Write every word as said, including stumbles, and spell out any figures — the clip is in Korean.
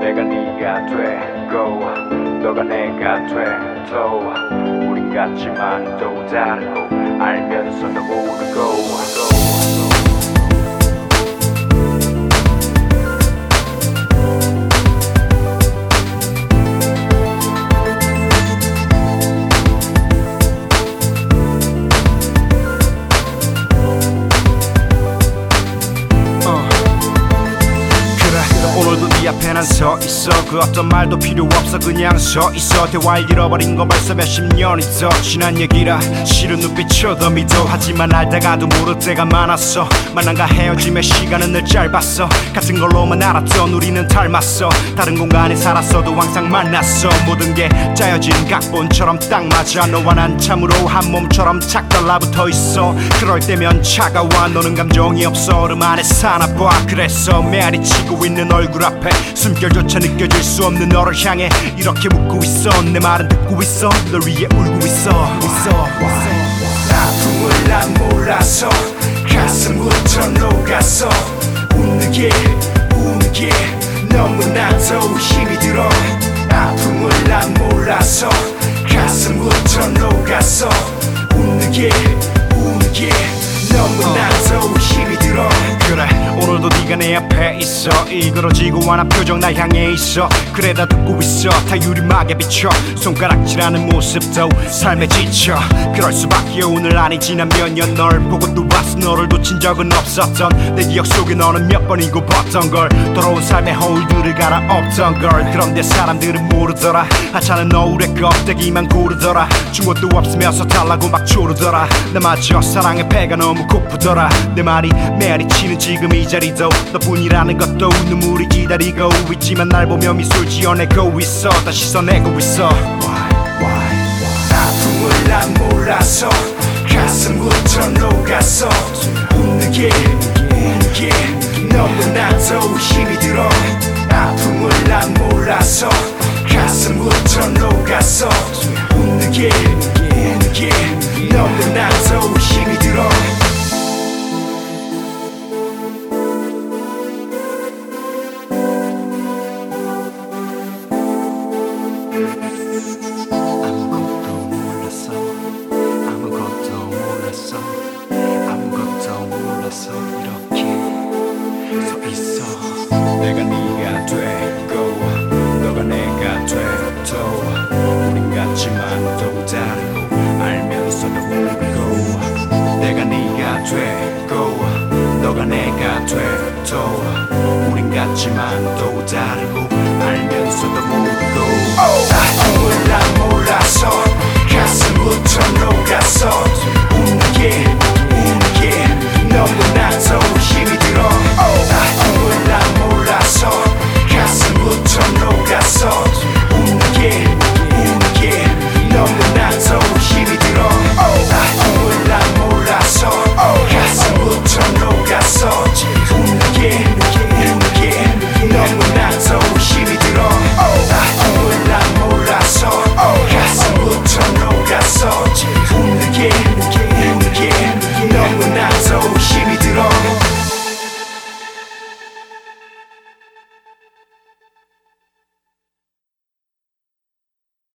내가 네가 되고 너가 내가 돼도 우린 같지만 또 다르고 알면서도 모르고 오늘도 네 앞에 난 서 있어. 그 어떤 말도 필요 없어. 그냥 서 있어. 대화를 잃어버린 건 벌써 몇십 년이 더 지난 얘기라 싫은 눈빛쳐도 믿어. 하지만 알다가도 모를 때가 많았어. 만남과 헤어짐의 시간은 늘 짧았어. 같은 걸로만 알았던 우리는 닮았어. 다른 공간에 살았어도 항상 만났어. 모든 게 짜여진 각본처럼 딱 맞아. 너와 난 참으로 한 몸처럼 착 달라붙어 있어. 그럴 때면 차가워. 너는 감정이 없어. 얼음 안에 사나 봐. 그래서 메아리 치고 있는 얼굴 앞에 숨결조차 느껴질 수 없는 너를 향해 이렇게 묻고 있어. 내 말은 듣고 있어. 널 위해 울고 있어. 있어. 아픔을 난 몰라서 가슴부터 녹아서 웃는 게 우는 게 너무나도 힘이 들어. 아픔을 난 몰라서 가슴부터 녹아서 웃는 게 우는 게 너무나도 힘이 들어. 그래 오늘도 네가 내 앞에 있어. 일그러지고 환한 표정 날 향해 있어. 그래 다 듣고 있어. 다 유리막에 비춰 손가락질하는 모습도 삶에 지쳐. 그럴 수밖에. 오늘 아니 지난 몇 년 널 보고 또 봤어. 너를 놓친 적은 없었던 내 기억 속에 너는 몇 번이고 봤던 걸. 돌아온 삶의 허울들을 갈아엎던 걸. 그런데 사람들은 모르더라. 하찮은 너울의 껍데기만 고르더라. 준 것도 없으면서 달라고 막 조르더라. 나마저 사랑의 배가 너무 고프더라. 내 말이 메아리 치는 지금 이 자리도 너뿐이라는 것도 눈물이 기다리고 있지만 날 보며 미술 지어내고 있어. 다시 써내고 있어. Why, why, why. 아픔을 난 몰라서 가슴부터 녹아서 웃는 게 우는 게 너무나도 힘이 들어. 아픔을 난 몰라서 가슴부터 녹아서 웃는 게 우는 게 너무나도 힘이 들어. 아무것도 몰랐어. 아무것도 몰랐어. 아무것도 몰랐어. 이렇게 서 있어. 내가 네가 되고 너가 내가 돼도 우린 같지만 또 다르고 알면서도 모르고. 내가 네가 되고 너가 내가 돼도 우린 같지만 또 다르고